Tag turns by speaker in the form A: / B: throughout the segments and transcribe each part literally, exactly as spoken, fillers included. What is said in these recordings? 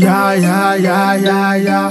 A: Ya, ya, ya, ya, ya.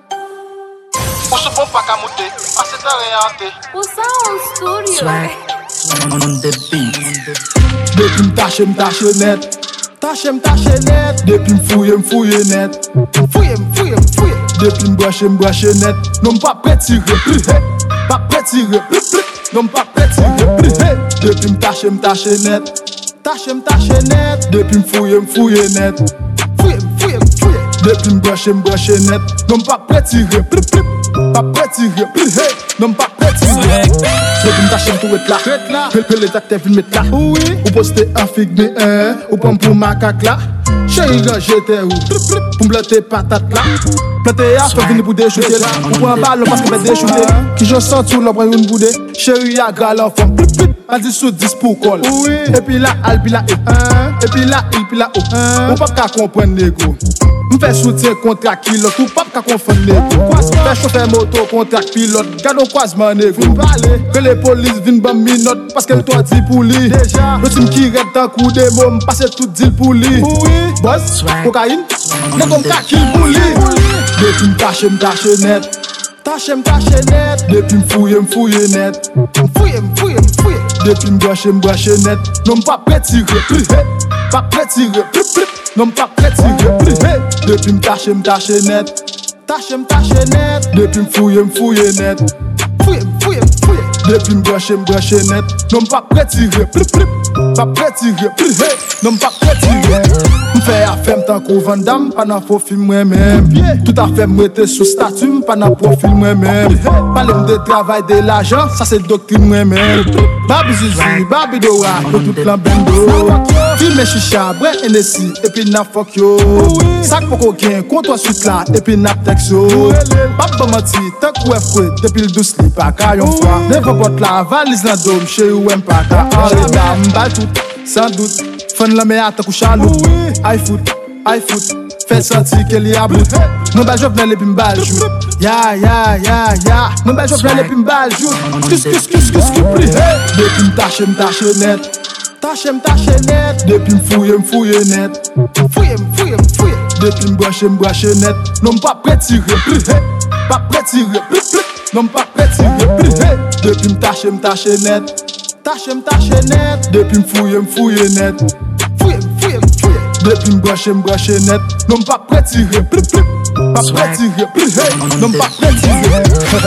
B: Pour ce bon pas qu'à monter, à cette réalité.
C: Pour ça, on studio.
D: Swag on the beat.
A: Depuis m'tache m'tache net. Tache m'tache net. Depuis m'fouille m'fouille net. Fouille m'fouille m'fouille. Depuis m'branche m'branche net. Non m'pas prêt tirer plus. Pas prêt tirer plus. Non m'pas prêt tirer plus. Depuis m'tache m'tache net. Tache m'tache net. Depuis m'fouille m'fouille net. Fouille m'fouille m'fouille. Depuis m'branche m'branche net. Non m'pas prêt tirer plus. Pas prêt tirer plus. Non m'pas prêt tirer. Depuis m'tache m'tou et là. Que les acteurs filment là. Oui. Ou poster un fig mais un. Ou prendre pour macaque là. Chérie ranger tes roues. Pour m'blotter patate là. Planter à faire venir pour déchouter là. Ou prendre un ballon parce que m'est déchouté. Qui j'en sens tout l'ombre une boudée. Chérie a gras l'enfant. A dix sous dix pour col. Et puis là, al puis là, et puis là, il puis là, on pas qu'à comprendre négo. M'fait soutien contre pilote, ou pas qu'à confondre négo. Fait chauffeur moto contre pilote, gardons croisement négo. Que les polices viennent bam minote, parce qu'elle t'a dit pour lui. Le team qui reste dans coup de môme, passe tout deal pour lui. Boss, cocaïne, négo m'ka kill pour lui. Depuis m'tache m'tache net. Tache m'tache net. Depuis m'fouille m'fouille net. M'fouille m'fouille m'fouille. Depuis m'branche m'branche net. Non m'pas prêt tirer plus. Pas prêt tirer plus. Non m'pas prêt tirer plus. Depuis m'tache m'tache net. Tache m'tache net. Depuis m'fouille m'fouille net. Fouille m'fouille m'fouille. Depuis m'branche m'branche net. Non m'pas prêt tirer plus. Pas prêt tirer plus. Non m'pas prêt tirer. M'fait affaire m'tan qu'on vendam. Pas nan faux film moi-même. Tout à fait m'rete sous statut. Pas nan profil moi-même. Parler de travail de l'argent. Ça c'est doctrine moi-même. Babi Zizi, Babi Dora, pour tout l'ambendo. Filme chicha, brin Hennessy, et puis n'a fuck yo. Sac pour coquin, compte-toi suite là, et puis n'a texo. Bab menti, tant qu'on est fouet, depuis le douce li, pas qu'à yon fois. Never bot la valise la dôme, chez ou même pas qu'à arrêter. M'bal tout, sans doute. Fun la mea tant qu'on chalou. I foot, I foot. Fait sentir qu'elle y a bout. Mon bal j'offre les pimbales joue. Ya ya ya ya. Mon bal j'offre les pimbales joue. Skis skis skis skis skis plus. Depuis m'tache m'tache net. Tache m'tache net. Depuis m'fouille m'fouille net. Fouille m'fouille m'fouille. Depuis m'branche m'branche net. Non m'pas prêt tirer plus. Pas prêt tirer plus. Non m'pas prêt tirer plus. Depuis m'tache m'tache net. Tache m'tache net. Depuis m'fouille m'fouille net. Fouille m'fouille m'fouille. Depuis m'branche m'branche net. Non m'pas prêt tirer plus. Pas prêt tirer plus. Non m'pas prêt tirer.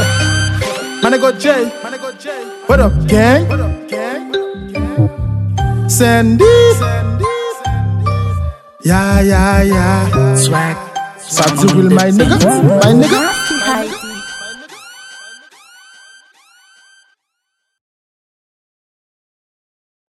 A: Manego J. What up gang? Sandy. Ya ya ya.
D: Swag
A: Ça dit will my nigga, my nigga.